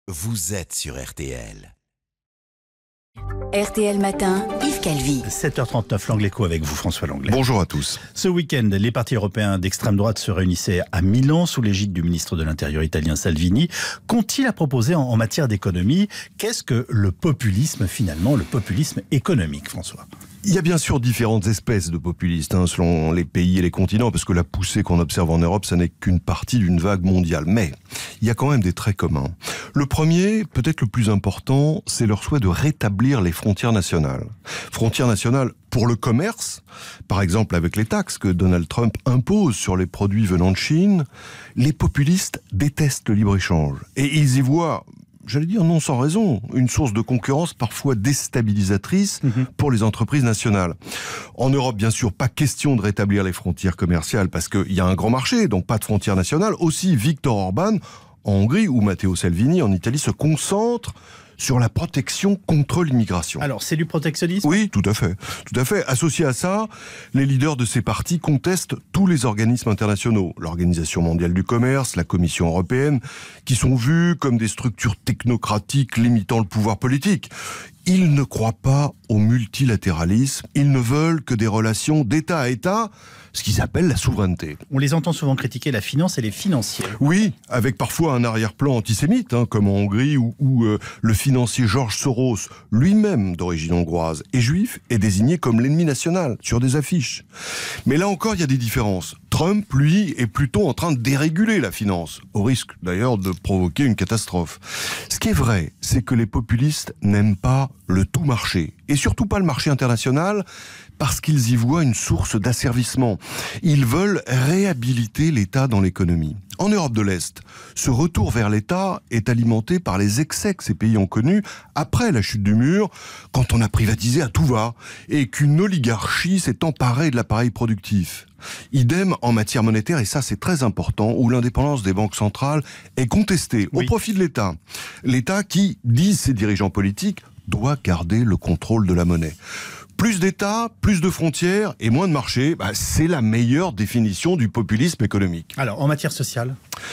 vous êtes sur RTL. RTL Matin, Yves Calvi. 7h39, l'Angleco avec vous, François Langlais. Bonjour à tous. Ce week-end, les partis européens d'extrême droite se réunissaient à Milan sous l'égide du ministre de l'Intérieur italien Salvini. Qu'ont-ils à proposer en matière d'économie? Qu'est-ce que le populisme finalement, le populisme économique, François? Il y a bien sûr différentes espèces de populistes selon les pays et les continents, parce que la poussée qu'on observe en Europe, ça n'est qu'une partie d'une vague mondiale. Mais il y a quand même des traits communs. Le premier, peut-être le plus important, c'est leur souhait de rétablir les frontières nationales. Frontières nationales pour le commerce, par exemple avec les taxes que Donald Trump impose sur les produits venant de Chine. Les populistes détestent le libre-échange et ils y voient, j'allais dire non sans raison, une source de concurrence parfois déstabilisatrice pour les entreprises nationales. En Europe, bien sûr, pas question de rétablir les frontières commerciales parce qu'il y a un grand marché, donc pas de frontières nationales. Aussi, Viktor Orban, en Hongrie, ou Matteo Salvini, en Italie, se concentrent sur la protection contre l'immigration. Alors, c'est du protectionnisme? Oui, tout à fait. Tout à fait. Associé à ça, les leaders de ces partis contestent tous les organismes internationaux. L'Organisation mondiale du commerce, la Commission européenne, qui sont vus comme des structures technocratiques limitant le pouvoir politique. Ils ne croient pas au multilatéralisme. Ils ne veulent que des relations d'État à État, ce qu'ils appellent la souveraineté. On les entend souvent critiquer la finance et les financiers. Oui, avec parfois un arrière-plan antisémite, comme en Hongrie, où le financier George Soros, lui-même d'origine hongroise et juif, est désigné comme l'ennemi national sur des affiches. Mais là encore, il y a des différences. Trump, lui, est plutôt en train de déréguler la finance, au risque d'ailleurs de provoquer une catastrophe. Ce qui est vrai, c'est que les populistes n'aiment pas le tout marché, et surtout pas le marché international, parce qu'ils y voient une source d'asservissement. Ils veulent réhabiliter l'État dans l'économie. En Europe de l'Est, ce retour vers l'État est alimenté par les excès que ces pays ont connus après la chute du mur, quand on a privatisé à tout va, et qu'une oligarchie s'est emparée de l'appareil productif. Idem en matière monétaire, et ça c'est très important, où l'indépendance des banques centrales est contestée au profit de l'État. L'État qui, disent ses dirigeants politiques, doit garder le contrôle de la monnaie. Plus d'État, plus de frontières et moins de marché, c'est la meilleure définition du populisme économique. Alors, en matière sociale?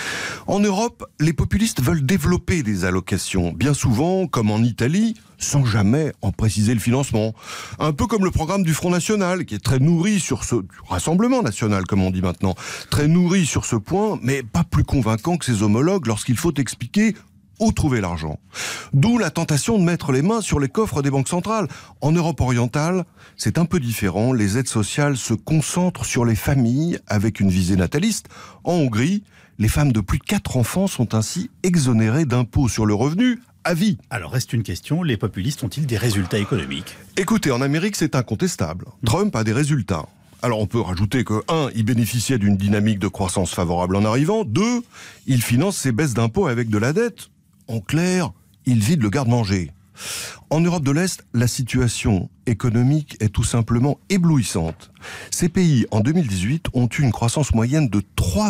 En Europe, les populistes veulent développer des allocations, bien souvent, comme en Italie, sans jamais en préciser le financement. Un peu comme le programme du Front National, qui est très nourri sur ce... Rassemblement National, comme on dit maintenant. Très nourri sur ce point, mais pas plus convaincant que ses homologues lorsqu'il faut expliquer où trouver l'argent. D'où la tentation de mettre les mains sur les coffres des banques centrales. En Europe orientale, c'est un peu différent. Les aides sociales se concentrent sur les familles avec une visée nataliste. En Hongrie, les femmes de plus de 4 enfants sont ainsi exonérées d'impôts sur le revenu à vie. Alors reste une question, les populistes ont-ils des résultats économiques? Écoutez, en Amérique, c'est incontestable. Trump a des résultats. Alors on peut rajouter que 1, il bénéficiait d'une dynamique de croissance favorable en arrivant. 2, il finance ses baisses d'impôts avec de la dette. En clair, il vide le garde-manger. En Europe de l'Est, la situation économique est tout simplement éblouissante. Ces pays, en 2018, ont eu une croissance moyenne de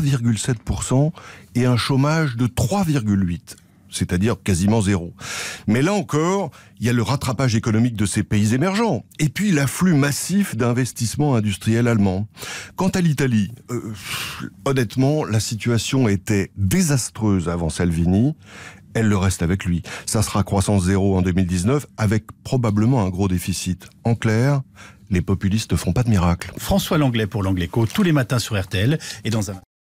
3,7% et un chômage de 3,8%. C'est-à-dire quasiment zéro. Mais là encore, il y a le rattrapage économique de ces pays émergents, et puis l'afflux massif d'investissements industriels allemands. Quant à l'Italie, honnêtement, la situation était désastreuse avant Salvini, elle le reste avec lui. Ça sera croissance zéro en 2019, avec probablement un gros déficit. En clair, les populistes ne font pas de miracle. François Langlais pour l'Angleco, tous les matins sur RTL, et dans un...